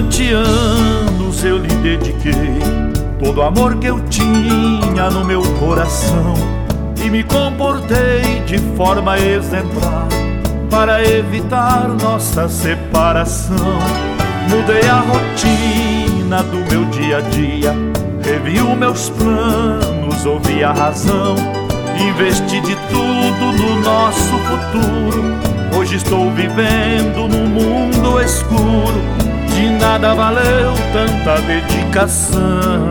durante anos eu lhe dediquei todo o amor que eu tinha no meu coração e me comportei de forma exemplar para evitar nossa separação. Mudei a rotina do meu dia a dia, revi os meus planos, ouvi a razão, investi de tudo no nosso futuro. Hoje estou vivendo num mundo escuro, de nada valeu tanta dedicação.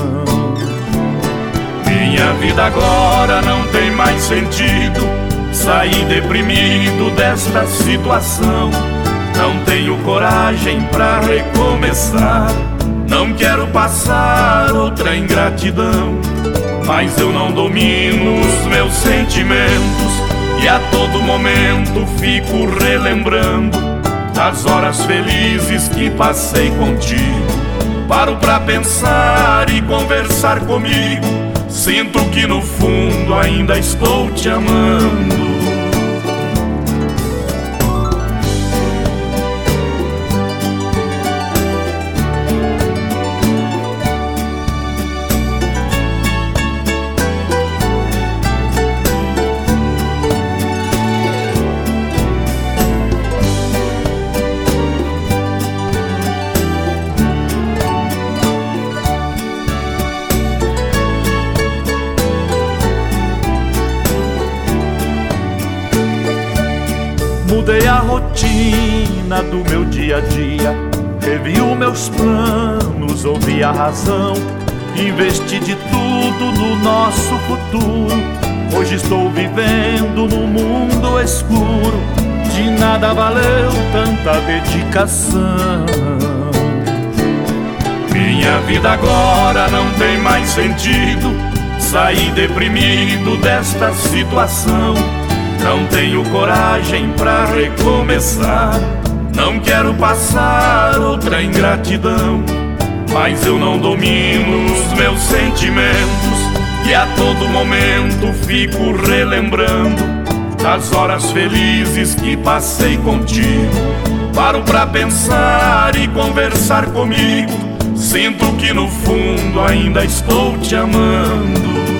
Minha vida agora não tem mais sentido, saí deprimido desta situação. Não tenho coragem pra recomeçar, não quero passar outra ingratidão. Mas eu não domino os meus sentimentos e a todo momento fico relembrando das horas felizes que passei contigo. Paro pra pensar e conversar comigo, sinto que no fundo ainda estou te amando. Mudei a rotina do meu dia a dia, revi os meus planos, ouvi a razão, investi de tudo no nosso futuro. Hoje estou vivendo num mundo escuro, de nada valeu tanta dedicação. Minha vida agora não tem mais sentido, saí deprimido desta situação. Não tenho coragem pra recomeçar, não quero passar outra ingratidão. Mas eu não domino os meus sentimentos e a todo momento fico relembrando das horas felizes que passei contigo. Paro pra pensar e conversar comigo, sinto que no fundo ainda estou te amando.